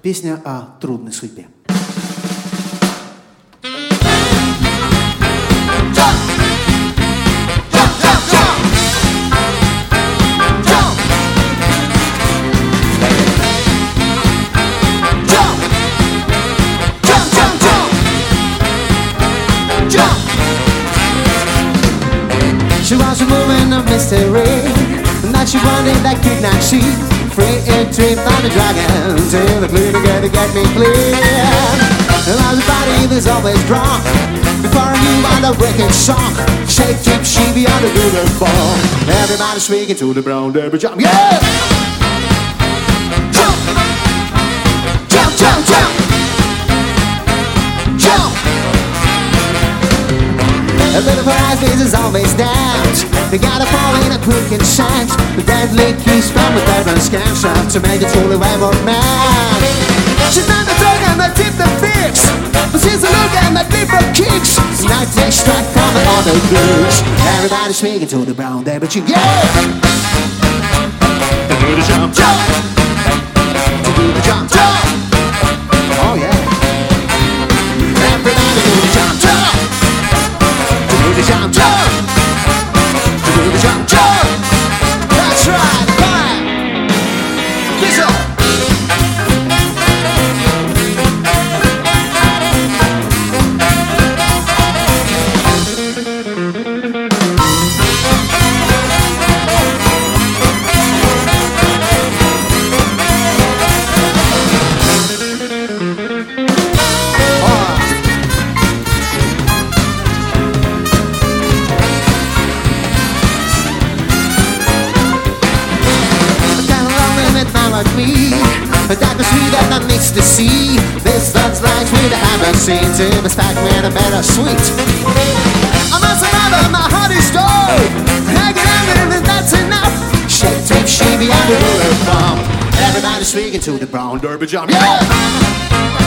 Песня о трудной судьбе. She was a woman of mystery, and that she wanted I could not see. Free entry from the dragon, till the clue together get me clear. And as a body that's always drunk, before I knew what a wicked song. Shake, tip, she be on the good and fall. Everybody speaking to the brown derby jump, yeah! Jump! Jump, jump, jump! Jump! A bit of her eyes is always down. They gotta fall in a quick and shine. The deadly keys from the diamond scams to make it truly way more mad. She's not the dog and the tip the fix, but she's a look and the different kicks. Night extract from the other blues. Everybody speaking to the brown day, but you, yeah! To do the jump, jump! To do the jump, jump! Oh yeah! Everybody do the jump, jump! Do the jump, jump! Do the jump, jump! That's right, fine! This up! That was sweet that needs to see. This love's life we haven't seen. To respect with a better sweet. I'm not another, my heart is stone. Hanging out and that's enough. Shake, tape, she be on the ruler bomb. Everybody speaking to the brown derby jump. Yeah!